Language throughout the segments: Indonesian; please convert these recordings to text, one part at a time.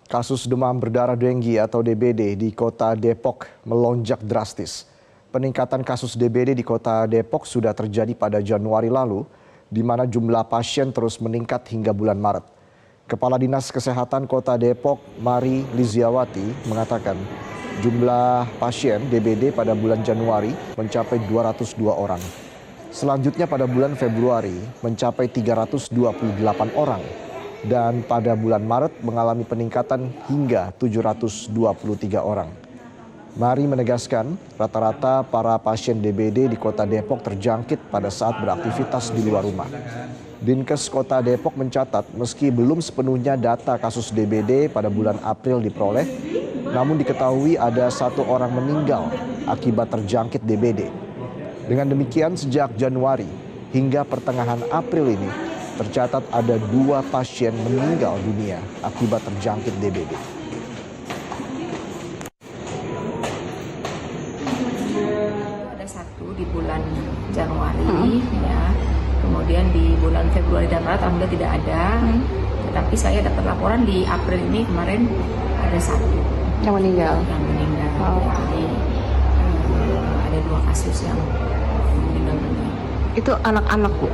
Kasus demam berdarah denggi atau DBD di kota Depok melonjak drastis. Peningkatan kasus DBD di kota Depok sudah terjadi pada Januari lalu, di mana jumlah pasien terus meningkat hingga bulan Maret. Kepala Dinas Kesehatan Kota Depok, Mari Liziawati, mengatakan jumlah pasien DBD pada bulan Januari mencapai 202 orang. Selanjutnya pada bulan Februari mencapai 328 orang. Dan pada bulan Maret mengalami peningkatan hingga 723 orang. Mari menegaskan, rata-rata para pasien DBD di kota Depok terjangkit pada saat beraktivitas di luar rumah. Dinkes Kota Depok mencatat meski belum sepenuhnya data kasus DBD pada bulan April diperoleh, namun diketahui ada 1 orang meninggal akibat terjangkit DBD. Dengan demikian sejak Januari hingga pertengahan April ini, tercatat ada 2 pasien meninggal dunia akibat terjangkit DBD. Ada 1 di bulan Januari, ya. Kemudian di bulan Februari dan Maret alhamdulillah tidak ada. Tetapi saya dapat laporan di April ini kemarin ada 1 yang meninggal. Oh. Jadi ada 2 kasus yang meninggal dunia. Itu anak-anak, Bu?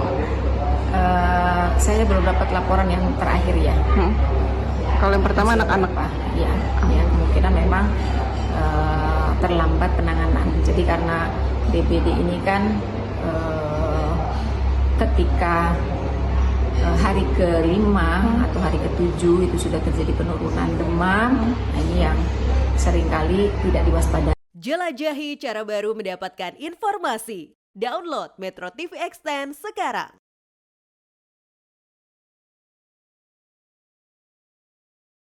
Saya belum dapat laporan yang terakhir ya. Kalau yang pertama anak-anak, Pak? Ya, kemungkinan memang terlambat penanganan. Jadi karena DBD ini kan ketika hari ke-5 atau hari ke-7 itu sudah terjadi penurunan demam. Nah, ini yang seringkali tidak diwaspadai. Jelajahi cara baru mendapatkan informasi. Download Metro TV Extend sekarang.